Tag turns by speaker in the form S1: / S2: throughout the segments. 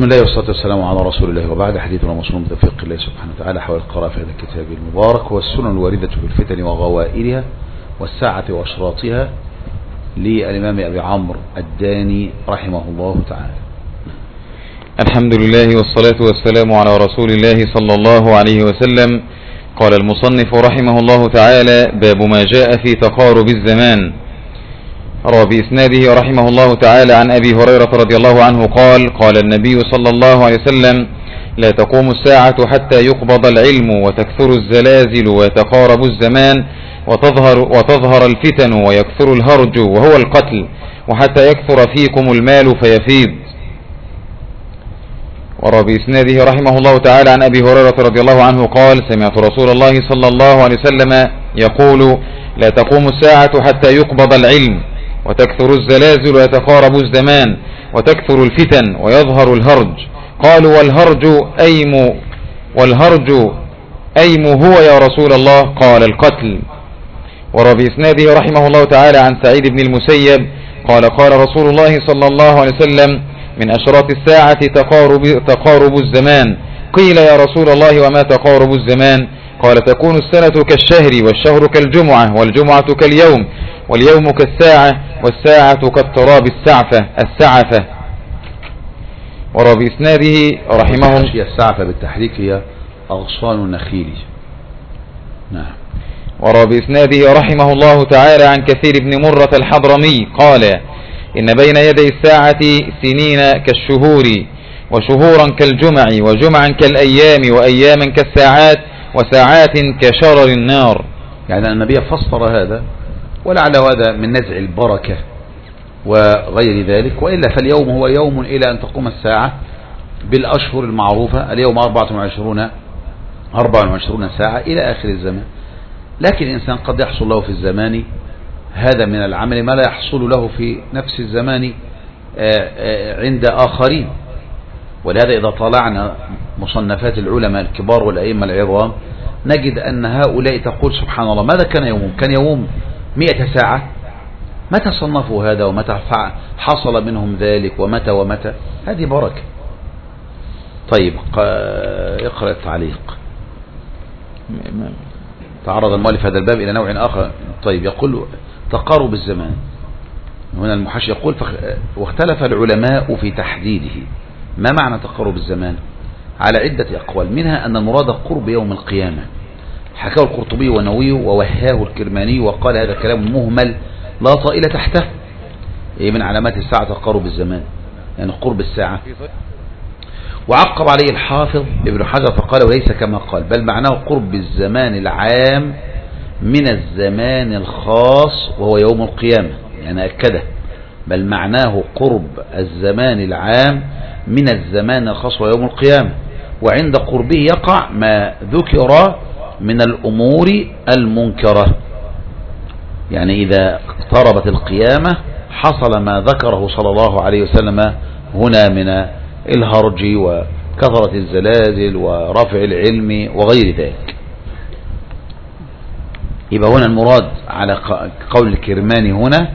S1: بسم الله والصلاة والسلام على رسول الله، وبعد حديثنا موصول بتوفيق الله سبحانه وتعالى حول القراءة في هذا الكتاب المبارك والسنن الواردة في الفتن وغوائلها والساعة وأشراطها للإمام أبي عمرو الداني رحمه الله تعالى.
S2: الحمد لله والصلاة والسلام على رسول الله صلى الله عليه وسلم. قال المصنف رحمه الله تعالى: باب ما جاء في تقارب الزمان. روى بإسناده رحمه الله تعالى عن أبي هريرة رضي الله عنه قال: قال النبي صلى الله عليه وسلم: لا تقوم الساعة حتى يقبض العلم وتكثر الزلازل ويتقارب الزمان وتظهر الفتن ويكثر الهرج وهو القتل، وحتى يكثر فيكم المال فيفيض. وروى بإسناده رحمه الله تعالى عن أبي هريرة رضي الله عنه قال: سمعت رسول الله صلى الله عليه وسلم يقول: لا تقوم الساعة حتى يقبض العلم وتكثر الزلازل ويتقارب الزمان وتكثر الفتن ويظهر الهرج. قالوا: والهرج أيم هو يا رسول الله؟ قال: القتل. وروى بإسناده رحمه الله تعالى عن سعيد بن المسيب قال: قال رسول الله صلى الله عليه وسلم: من أشراط الساعة تقارب الزمان. قيل: يا رسول الله وما تقارب الزمان؟ قال: تكون السنة كالشهر والشهر كالجمعة والجمعة كاليوم واليوم كالساعة والساعة كاضطراب السعفة. وروى بإسناده رحمه الله
S1: السعفة بالتحريك هي أغصان النخيل. نعم.
S2: وروى بإسناده رحمه الله تعالى عن كثير بن مرة الحضرمي قال: إن بين يدي الساعة سنين كالشهور وشهورا كالجمع وجمعا كالأيام وأياما كالساعات وساعات كشرر النار.
S1: يعني النبي فسر هذا، ولعل هذا من نزع البركة وغير ذلك، وإلا فاليوم هو يوم إلى أن تقوم الساعة بالأشهر المعروفة. اليوم 24 ساعة إلى آخر الزمان. لكن الإنسان قد يحصل له في الزمان هذا من العمل ما لا يحصل له في نفس الزمان عند آخرين. ولهذا إذا طلعنا مصنفات العلماء الكبار والأئمة العظام نجد أن هؤلاء تقول: سبحان الله، ماذا كان يومهم؟ كان يوم 100 ساعة. متى صنفوا هذا ومتى حصل منهم ذلك ومتى؟ هذه بركة. طيب، اقرأ التعليق. تعرض المؤلف هذا الباب إلى نوع آخر. طيب، يقول: تقارب الزمان. هنا المحشي يقول: واختلف العلماء في تحديده. ما معنى تقارب الزمان؟ على عدة أقوال، منها أن المراد قرب يوم القيامة. حكاه القرطبي والنووي ووهاه الكرماني وقال: هذا كلام مهمل لا طائل تحته. من علامات الساعة تقارب الزمان، يعني قرب الساعة. وعقب عليه الحافظ ابن حجر فقال: وليس كما قال، بل معناه قرب الزمان العام من الزمان الخاص وهو يوم القيامة. يعني أكده: بل معناه قرب الزمان العام من الزمان الخاص وهو يوم القيامة، وعند قربه يقع ما ذكر من الأمور المنكرة. يعني إذا اقتربت القيامة حصل ما ذكره صلى الله عليه وسلم هنا من الهرج وكثرة الزلازل ورفع العلم وغير ذلك. يبقى هنا المراد على قول الكرماني هنا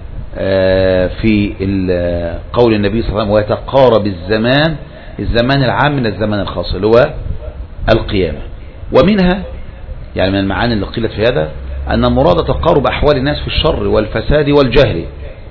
S1: في قول النبي صلى الله عليه وسلم: ويتقارب الزمان العام من الزمان الخاص اللي هو القيامة. ومنها يعني من المعاني اللي قيلت في هذا أن المراد تقارب أحوال الناس في الشر والفساد والجهل.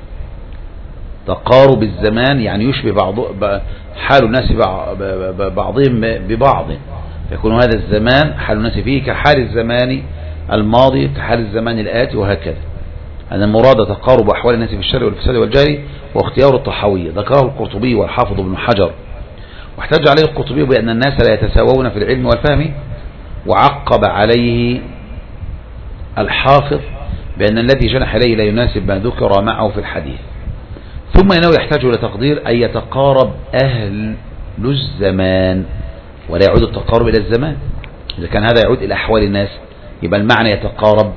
S1: تقارب الزمان يعني يشبه حال الناس بعضهم ببعض، يكون هذا الزمان حال الناس فيه كحال الزمان الماضي كحال الزمان الآتي، وهكذا. أن المراد تقارب أحوال الناس في الشر والفساد والجهل، واختيار الطحاوية ذكره القرطبي والحافظ ابن حجر. واحتج عليه القرطبي بأن الناس لا يتساوون في العلم والفهم، وعقب عليه الحافظ بأن الذي جنح إليه لا يناسب ما ذكر معه في الحديث. ثم إنه يحتاج إلى تقدير أن يتقارب أهل الزمان، ولا يعود التقارب إلى الزمان. إذا كان هذا يعود إلى أحوال الناس يبقى المعنى يتقارب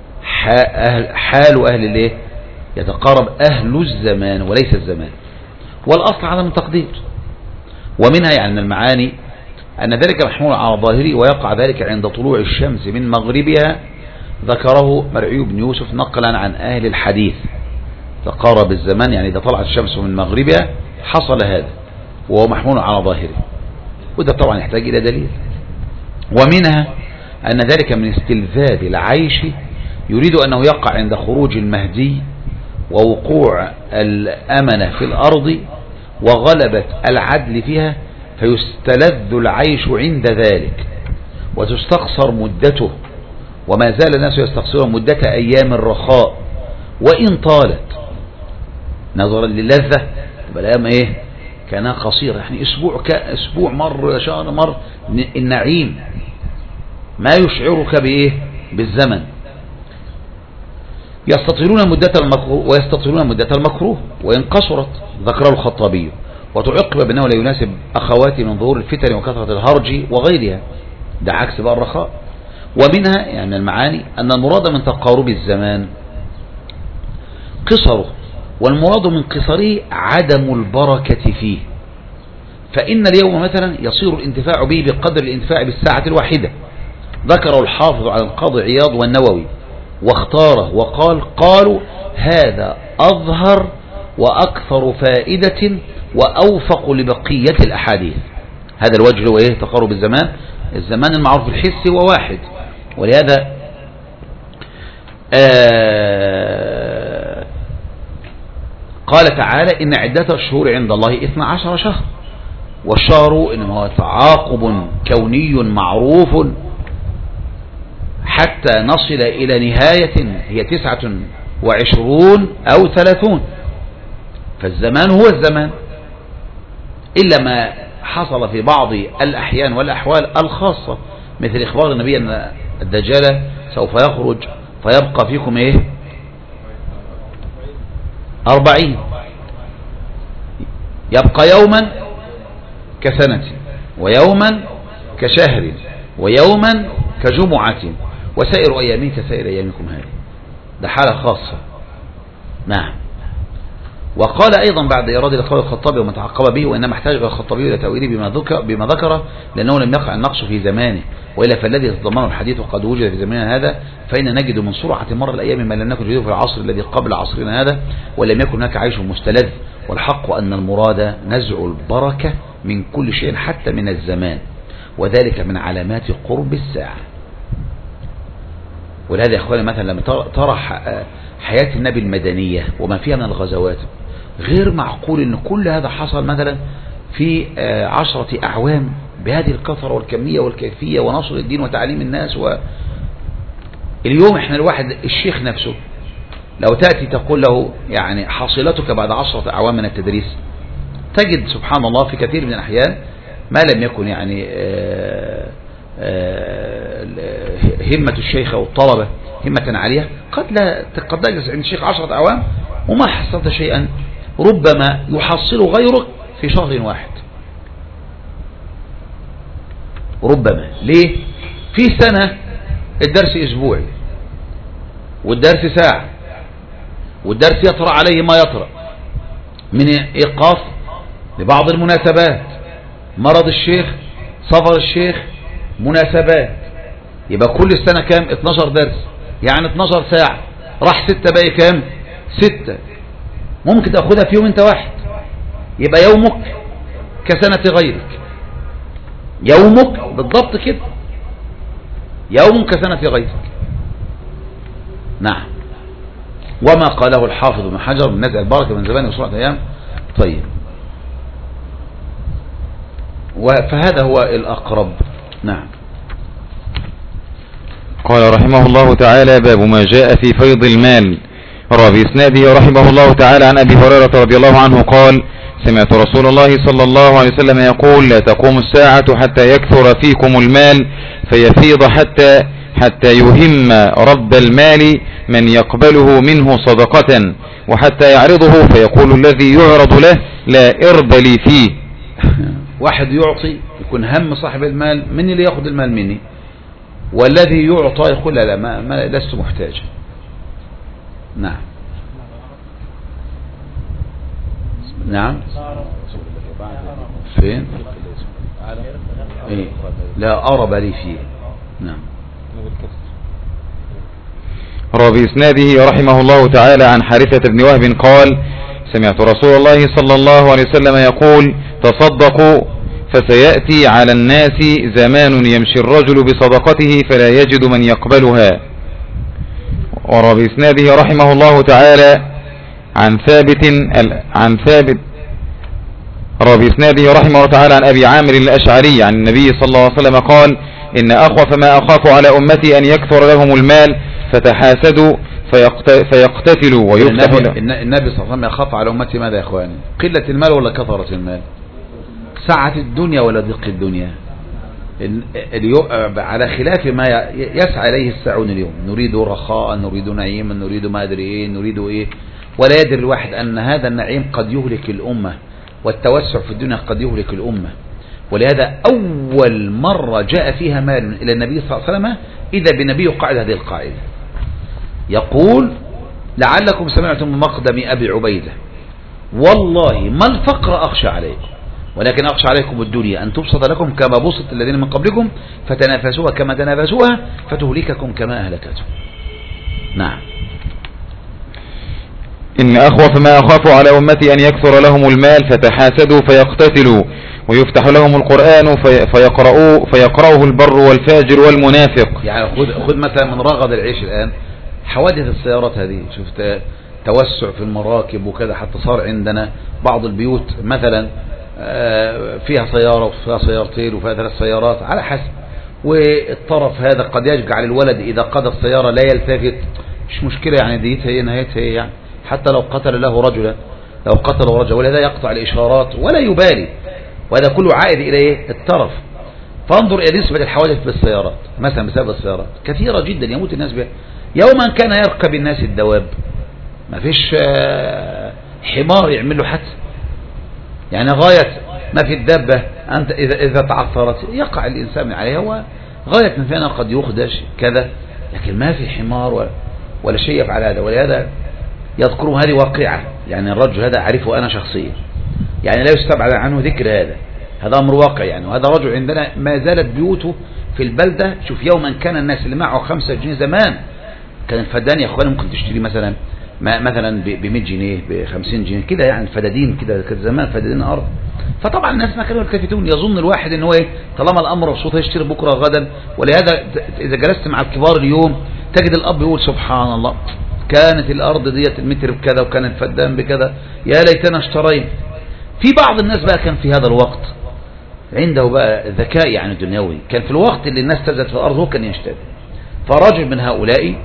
S1: حال أهل الايه؟ يتقارب أهل الزمان وليس الزمان، والأصل عدم التقدير. ومنها يعني من المعاني أن ذلك محمول على ظاهره، ويقع ذلك عند طلوع الشمس من مغربها. ذكره مرعي بن يوسف نقلا عن أهل الحديث. تقارب الزمان يعني إذا طلعت الشمس من مغربها حصل هذا. وهو محمول على ظاهره، وده طبعا يحتاج إلى دليل. ومنها أن ذلك من استلذاذ العيش يريد أنه يقع عند خروج المهدي ووقوع الأمنة في الأرض وغلبة العدل فيها، فيستلذ العيش عند ذلك وتستقصر مدته، وما زال الناس يستقصرون مدة أيام الرخاء وإن طالت نظرا للذة، تبقى الأيام إيه كانها قصيرة، يعني أسبوع مر، شهر مر، النعيم ما يشعرك بإيه بالزمن. يستطيلون مدة المكروه ويستطيلون مدة المكروه وإن قصرت، ذكره الخطابي، وتعقب بأنه لا يناسب أخواتي من ظهور الفتن وكثرة الهرج وغيرها، ده عكس بقى الرخاء. ومنها يعني من المعاني أن المراد من تقارب الزمان قصره، والمراد من قصره عدم البركة فيه، فإن اليوم مثلا يصير الانتفاع به بقدر الانتفاع بالساعة الواحدة. ذكره الحافظ على القاضي عياض والنووي واختاره وقال: قالوا هذا أظهر وأكثر فائدة وأوفق لبقية الأحاديث. هذا الوجه هو إيه؟ تقارب الزمان. الزمان المعروف الحسي هو واحد، ولهذا قال تعالى: إن عدة الشهور عند الله 12 شهر، والشهر إنما هو تعاقب كوني معروف حتى نصل إلى نهاية هي 29 أو 30. فالزمان هو الزمان، إلا ما حصل في بعض الأحيان والأحوال الخاصة، مثل إخبار النبي أن الدجال سوف يخرج فيبقى فيكم إيه 40، يبقى يوما كسنة ويوما كشهر ويوما كجمعة وسائر أيامين كسائر أيامكم هذه. ده حالة خاصة. نعم. وقال أيضا بعد إيراد القول الخطابي وما تعقب به: وإنما احتاج الخطابي إلى تأويله بما ذكر لأنه لم يقع النقص في زمانه، وإلا فالذي يتضمنه الحديث وقد وجد في زماننا هذا، فإن نجد من سرعة مر الأيام ما لم نكن نجده في العصر الذي قبل عصرنا هذا، ولم يكن هناك عيش مستلذ. والحق أن المراد نزع البركة من كل شيء حتى من الزمان، وذلك من علامات قرب الساعة. ولهذا يا أخواني مثلا لما ترى حياة النبي المدنية وما فيها من الغزوات، غير معقول أن كل هذا حصل مثلا في 10 أعوام بهذه الكثرة والكمية والكيفية ونشر الدين وتعليم الناس. اليوم احنا الواحد الشيخ نفسه لو تأتي تقول له يعني حاصلتك بعد 10 أعوام من التدريس، تجد سبحان الله في كثير من الأحيان ما لم يكن يعني همة الشيخ أو الطلبة همة عالية، قد تجلس عند الشيخ 10 أعوام وما حصلت شيئا، ربما يحصل غيرك في شهر واحد. ربما ليه؟ في سنة الدرس أسبوعي والدرس ساعة والدرس يطرأ عليه ما يطرأ من إيقاف لبعض المناسبات، مرض الشيخ، سفر الشيخ، مناسبات، يبقى كل السنة كام؟ 12 درس، يعني 12 ساعة، راح 6 باقي كام؟ 6. ممكن تأخذها في يوم انت واحد، يبقى يومك كسنة غيرك، يومك بالضبط كده، يوم كسنة غيرك. نعم. وما قاله الحافظ ابن حجر من نزع البركة من زمان وسرعة أيام. طيب، فهذا هو الأقرب. نعم.
S2: قال رحمه الله تعالى: باب ما جاء في فيض المال. روى بإسناده رحمه الله تعالى عن أبي هريرة رضي الله عنه قال: سمعت رسول الله صلى الله عليه وسلم يقول: لا تقوم الساعة حتى يكثر فيكم المال فيفيض حتى يهم رب المال من يقبله منه صدقة، وحتى يعرضه فيقول الذي يعرض له: لا إرب لي فيه.
S1: واحد يعطي يكون هم صاحب المال: من اللي يأخذ المال مني؟ والذي يعطى يقول: لا ما لست محتاج. نعم. نعم. فين؟ إيه؟ لا أرب لي فيه. نعم.
S2: روى بإسناده رحمه الله تعالى عن حارثة بن وهب قال: سمعت رسول الله صلى الله عليه وسلم يقول تصدقوا فسيأتي على الناس زمان يمشي الرجل بصدقته فلا يجد من يقبلها. وروى بإسناده رحمه الله تعالى عن ثابت روى بإسناده رحمه الله تعالى عن أبي عامر الأشعري عن النبي صلى الله عليه وسلم قال إن أخوف ما أخاف على أمتي أن يكثر لهم المال فتحاسدوا فيقتتلوا ويفتح لهم.
S1: النبي صلى الله عليه وسلم يخاف على أمتي ماذا يا إخواني؟ قلة المال ولا كثرة المال؟ سعة الدنيا ولا ضيق الدنيا؟ على خلاف ما يسعى إليه الساعون اليوم، نريد رخاء، نريد نعيما، نريد ما أدري إيه، نريد إيه، ولا يدري الواحد أن هذا النعيم قد يهلك الأمة، والتوسع في الدنيا قد يهلك الأمة. ولهذا أول مرة جاء فيها مال إلى النبي صلى الله عليه وسلم إذا بنبي قاعد هذه القاعدة، يقول لعلكم سمعتم مقدم أبي عبيدة والله ما الفقر أخشى عليكم ولكن أخشى عليكم الدنيا أن تبسط لكم كما بسط الذين من قبلكم فتنافسوها كما تنافسوها فتهلككم كما أهلكتهم. نعم.
S2: إن أخوف ما أخاف على أمتي أن يكثر لهم المال فتحاسدوا فيقتتلوا ويفتح لهم القرآن فيقرأه البر والفاجر والمنافق.
S1: يعني خذ مثلا من رغد العيش الآن حوادث السيارات هذه، شفت توسع في المراكب وكذا، حتى صار عندنا بعض البيوت مثلا فيها سيارة وفيها سيارتين وفيها 3 سيارات على حسب، والطرف هذا قد يجعل الولد إذا قاد السيارة لا يلتفت، مش مشكلة يعني ديتها هي نهايتها هي يعني، حتى لو قتل له رجلا لو قتل رجلا ولهذا يقطع الإشارات ولا يبالي، وهذا كله عائد إلى إيه؟ الطرف. فانظر إلى نسبة الحوادث بالسيارات مثلا بسبب السيارات كثيرة جدا يموت الناس بها. يوما كان يركب الناس الدواب، ما فيش حمار يعمل له حادثة، يعني غاية ما في الدابة أنت إذا تعثرت يقع الإنسان عليها، وغاية ما فينا قد يخدش كذا، لكن ما في حمار ولا شيء يفعل هذا. ولهذا يذكرون هذه واقعة، يعني الرجل هذا أعرفه أنا شخصيا، يعني لا يستبعد عنه ذكر هذا أمر واقع يعني. وهذا رجل عندنا ما زالت بيوته في البلدة. شوف يوما كان الناس اللي معه 5 جنيه زمان كان الفدان يا أخواني ممكن تشتري مثلا ب 100 جنيه ب 50 جنيه كده، يعني الفدادين كده كان زمان فدادين أرض. فطبعا الناس ما كانوا يلتفتون، يظن الواحد ان هو ايه طالما الامر مبسوط هيشتري بكره غدا. ولهذا اذا جلست مع الكبار اليوم تجد الاب يقول سبحان الله كانت الارض ديت المتر بكذا وكان الفدان بكذا، يا ليتنا اشترينا. في بعض الناس بقى كان في هذا الوقت عنده بقى ذكاء يعني دنيوي، كان في الوقت اللي الناس تزد في الارض هو كان يشتري. فرجل من هؤلاء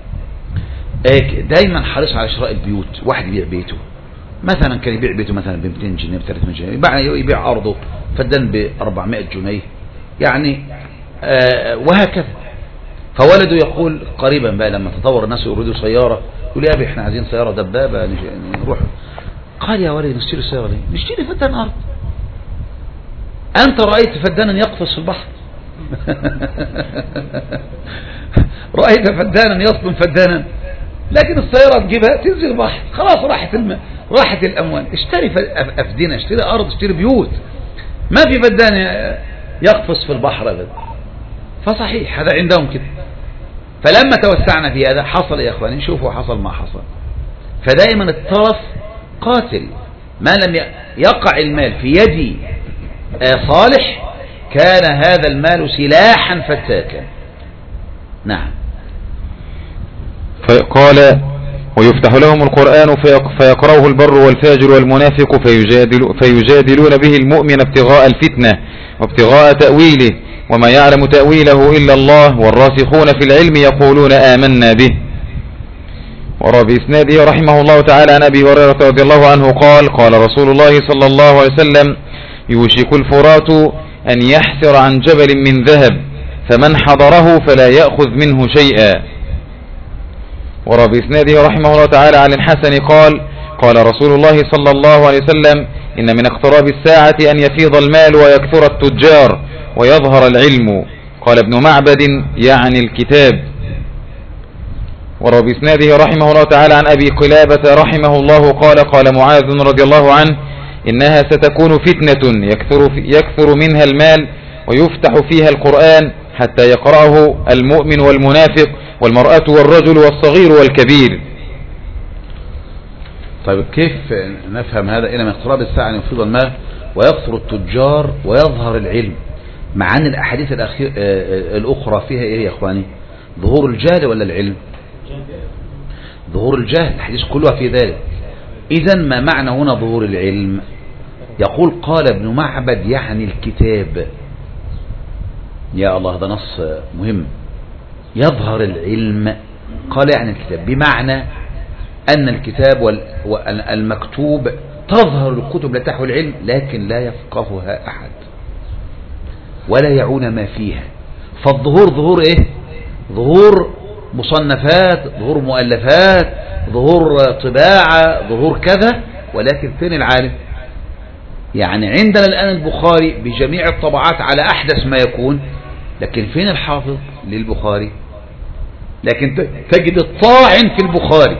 S1: دايما حريص على شراء البيوت. واحد يبيع بيته مثلا، كان يبيع بيته مثلا ب 200 جنيه ب 300 جنيه، يبيع ارضه فدان ب 400 جنيه يعني وهكذا. فولده يقول قريبا بقى لما تطور الناس يريدوا سيارة، يقول يا ابي احنا عايزين سيارة دبابة نروح. قال يا ولدي نشتري سيارة ليه؟ نشتري فدان ارض. انت رأيت فدانا يقفز في البحر؟ رأيت فدانا يصدم فدانا؟ لكن السيارة تجيبها تنزل البحر خلاص راحت الأموال. اشتري أفدنة، اشتري أرض، اشتري بيوت، ما في فدان يقفز في البحر أبدا. فصحيح هذا عندهم كده. فلما توسعنا في هذا حصل يا أخواني، شوفوا حصل ما حصل. فدائما الطرف قاتل، ما لم يقع المال في يد صالح كان هذا المال سلاحا فتاكا. نعم.
S2: قال ويفتح لهم القرآن فيقرأه البر والفاجر والمنافق فيجادلون به المؤمن ابتغاء الفتنة وابتغاء تأويله وما يعلم تأويله إلا الله والراسخون في العلم يقولون آمنا به. وروى بإسناده رحمه الله تعالى عن أبي هريرة رضي الله عنه قال قال رسول الله صلى الله عليه وسلم يوشك الفرات أن يحسر عن جبل من ذهب فمن حضره فلا يأخذ منه شيئا. وروى بإسناده رحمه الله تعالى عن الحسن قال قال رسول الله صلى الله عليه وسلم إن من اقتراب الساعة أن يفيض المال ويكثر التجار ويظهر العلم. قال ابن معبد يعني الكتاب. وروى بإسناده رحمه الله تعالى عن أبي قلابة رحمه الله قال قال معاذ رضي الله عنه إنها ستكون فتنة يكثر منها المال ويفتح فيها القرآن حتى يقرأه المؤمن والمنافق والمرأة والرجل والصغير والكبير.
S1: طيب كيف نفهم هذا؟ إلى من اقتراب الساعة أن يفيض الماء ويكثر التجار ويظهر العلم، مع أن الأحاديث الأخرى فيها إيه يا إخواني؟ ظهور الجهل ولا العلم؟ ظهور الجهل، الحديث كلها في ذلك. إذن ما معنى هنا ظهور العلم؟ يقول قال ابن معبد يعني الكتاب. يا الله، هذا نص مهم. يظهر العلم قال يعني الكتاب، بمعنى أن الكتاب والمكتوب تظهر الكتب لا تحوي العلم، لكن لا يفقهها أحد ولا يعون ما فيها. فالظهور ظهور إيه؟ ظهور مصنفات، ظهور مؤلفات، ظهور طباعة، ظهور كذا، ولكن فين العالم؟ يعني عندنا الآن البخاري بجميع الطبعات على أحدث ما يكون، لكن فين الحافظ للبخاري؟ لكن تجد الطاعن في البخاري.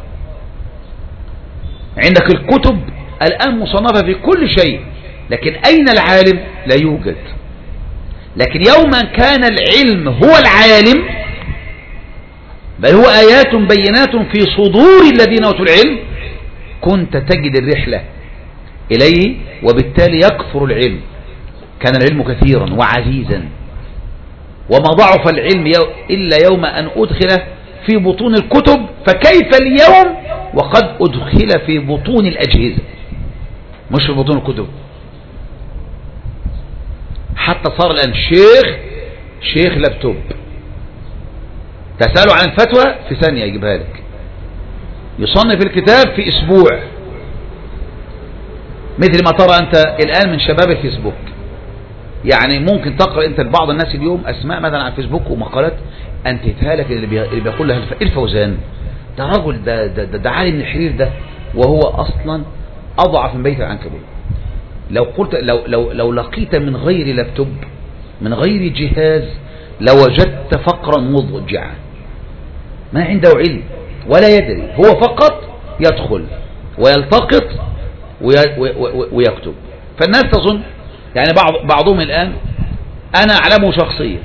S1: عندك الكتب الآن مصنفة في كل شيء، لكن أين العالم؟ لا يوجد. لكن يوما كان العلم هو العالم، بل هو آيات بينات في صدور الذين أوتوا العلم، كنت تجد الرحلة إليه، وبالتالي يكثر العلم. كان العلم كثيرا وعزيزا، وما ضعف العلم إلا يوم أن أدخل في بطون الكتب، فكيف اليوم وقد أدخل في بطون الأجهزة، مش في بطون الكتب. حتى صار الآن شيخ لابتوب، تسأله عن الفتوى في ثانية يجيبها لك، يصنف الكتاب في أسبوع، مثل ما ترى أنت الآن من شباب الفيسبوك. يعني ممكن تقرأ أنت لبعض الناس اليوم أسماء مثلا على الفيسبوك ومقالات أنتهتها لك، اللي بيقول لها الفوزان ده رجل، ده علي بن حرير ده، وهو أصلا أضعف من بيت العنكبوت. لو قلت لو لقيت من غير لابتوب، من غير جهاز، لوجدت فقرا مضجعا، ما عنده علم ولا يدري، هو فقط يدخل ويلتقط ويكتب. فالناس تظن يعني بعضهم الآن أنا أعلمه شخصيا،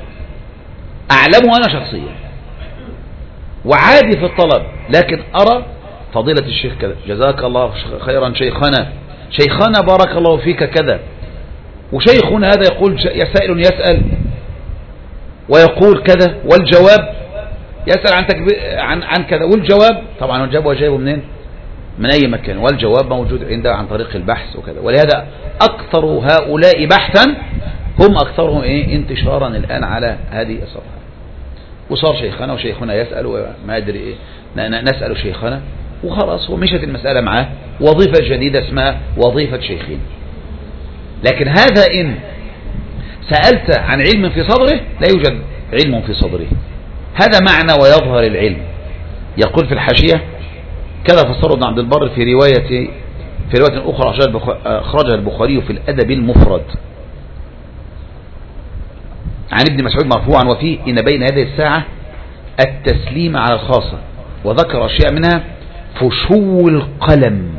S1: وعادي في الطلب، لكن أرى فضيلة الشيخ كذا، جزاك الله خيرا شيخنا بارك الله فيك كذا، وشيخنا هذا يقول يسائل يسأل ويقول كذا، والجواب يسأل عن كذا، والجواب طبعا الجواب هو جايبه منين؟ من أي مكان، والجواب موجود عنده عن طريق البحث وكذا. ولهذا أكثر هؤلاء بحثا هم أكثرهم انتشارا الآن على هذه الصفحة. وصار شيخنا وشيخنا يسأل وما أدري إيه، نسأل شيخنا وخلاص، ومشت المسألة معاه وظيفة جديدة اسمها وظيفة شيخين. لكن هذا إن سألت عن علم في صدره لا يوجد علم في صدره، هذا معنى ويظهر العلم. يقول في الحاشية كذا فسره ابن عبد البر في رواية أخرى أخرجها البخاري في الأدب المفرد عن ابن مسعود مرفوعا، وفيه إن بين هذه الساعة التسليم على الخاصة، وذكر أشياء منها فشو القلم،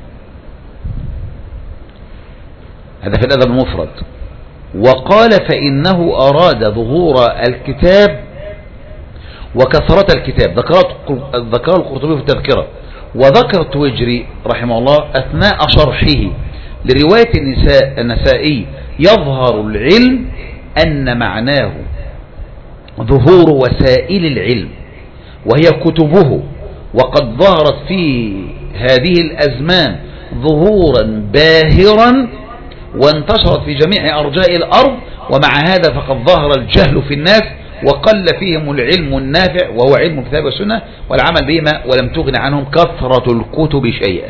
S1: هذا في الأدب المفرد. وقال فإنه أراد ظهور الكتاب وكثرة الكتاب، ذكر القرطبي في التذكرة، وذكر التويجري رحمه الله أثناء شرحه لرواية النسائي يظهر العلم أن معناه ظهور وسائل العلم وهي كتبه، وقد ظهرت في هذه الأزمان ظهورا باهرا وانتشرت في جميع أرجاء الأرض، ومع هذا فقد ظهر الجهل في الناس وقل فيهم العلم النافع وهو علم الكتاب والسنة والعمل بهما، ولم تغن عنهم كثرة الكتب شيئا.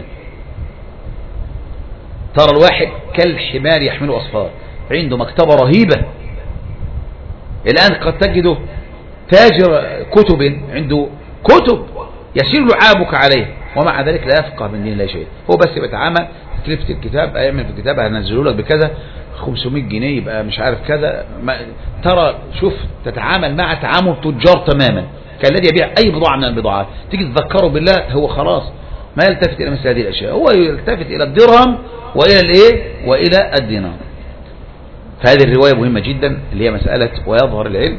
S1: ترى الواحد كالحمار يحمل أصفار، عنده مكتبة رهيبة. الآن قد تجده تاجر كتب عنده كتب يسير لعابك عليه، ومع ذلك لا يفقه من دين لا شيء، هو بس بيتعامل تلفت الكتاب، اعمل في الكتاب هنزله لك بكذا 500 جنيه يبقى مش عارف كذا. ترى شوف تتعامل مع تعامل تجار تماما، كالذي يبيع أي بضاعة من البضاعات، تيجي تذكره بالله هو خلاص ما يلتفت إلى مثل هذه الأشياء، هو يلتفت إلى الدرهم وإلى الإيه وإلى الدينار. فهذه الرواية مهمة جدا اللي هي مسألة ويظهر العلم.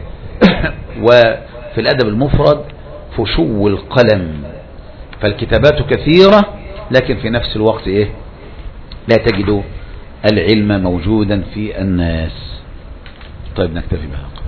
S1: وفي الأدب المفرد فشو القلم، فالكتابات كثيرة لكن في نفس الوقت إيه لا تجد العلم موجودا في الناس. طيب نكتفي بها.